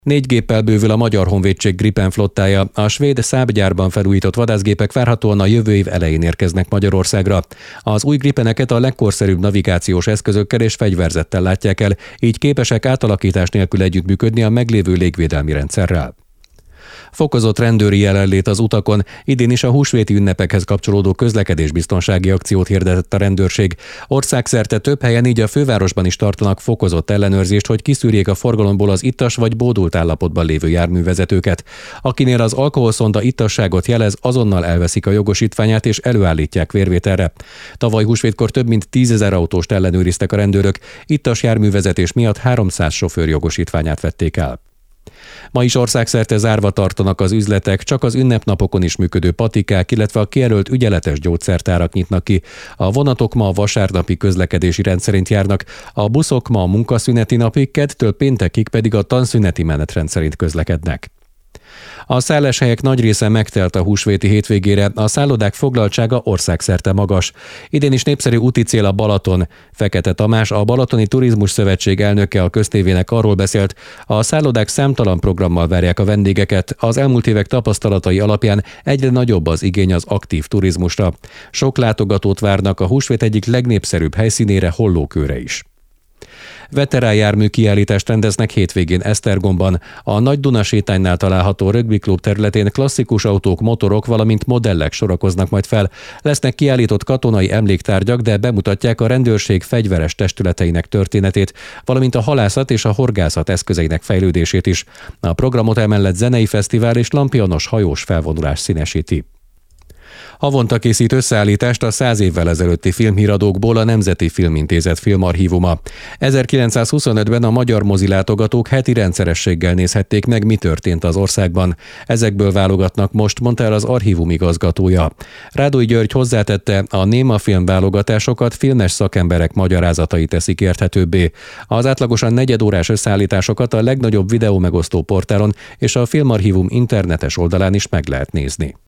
4 géppel bővül a Magyar Honvédség Gripen flottája. A svéd Saab gyárban felújított vadászgépek várhatóan a jövő év elején érkeznek Magyarországra. Az új Gripeneket a legkorszerűbb navigációs eszközökkel és fegyverzettel látják el, így képesek átalakítás nélkül együttműködni a meglévő légvédelmi rendszerrel. Fokozott rendőri jelenlét az utakon, idén is a húsvéti ünnepekhez kapcsolódó közlekedésbiztonsági akciót hirdetett a rendőrség. Országszerte több helyen, így a fővárosban is tartanak fokozott ellenőrzést, hogy kiszűrjék a forgalomból az ittas vagy bódult állapotban lévő járművezetőket. Akinél az alkoholszonda ittasságot jelez, azonnal elveszik a jogosítványát és előállítják vérvételre. Tavaly húsvétkor több mint 10 000 autóst ellenőriztek a rendőrök, ittas járművezetés miatt 300 sofőr jogosítványát vették el. Ma is országszerte zárva tartanak az üzletek, csak az ünnepnapokon is működő patikák, illetve a kijelölt ügyeletes gyógyszertárak nyitnak ki. A vonatok ma a vasárnapi közlekedési rend szerint járnak, a buszok ma a munkaszüneti napig, kedtől péntekig pedig a tanszüneti menetrend szerint közlekednek. A szálláshelyek nagy része megtelt a húsvéti hétvégére, a szállodák foglaltsága országszerte magas. Idén is népszerű úti cél a Balaton. Fekete Tamás, a Balatoni Turizmus Szövetség elnöke a köztévének arról beszélt, a szállodák számtalan programmal várják a vendégeket, az elmúlt évek tapasztalatai alapján egyre nagyobb az igény az aktív turizmusra. Sok látogatót várnak a húsvét egyik legnépszerűbb helyszínére, Hollókőre is. Veteránjármű kiállítást rendeznek hétvégén Esztergomban. A Nagy Duna sétánynál található rögbiklub területén klasszikus autók, motorok, valamint modellek sorakoznak majd fel. Lesznek kiállított katonai emléktárgyak, de bemutatják a rendőrség fegyveres testületeinek történetét, valamint a halászat és a horgászat eszközeinek fejlődését is. A programot emellett zenei fesztivál és lampionos hajós felvonulás színesíti. Havonta készít összeállítást a 100 évvel ezelőtti filmhíradókból a Nemzeti Filmintézet filmarchívuma. 1925-ben a magyar mozilátogatók heti rendszerességgel nézhették meg, mi történt az országban. Ezekből válogatnak most, mondta el az archívum igazgatója. Rádói György hozzátette, a Néma filmválogatásokat filmes szakemberek magyarázatai teszik érthetőbbé. Az átlagosan negyedórás összeállításokat a legnagyobb videómegosztó portálon és a filmarchívum internetes oldalán is meg lehet nézni.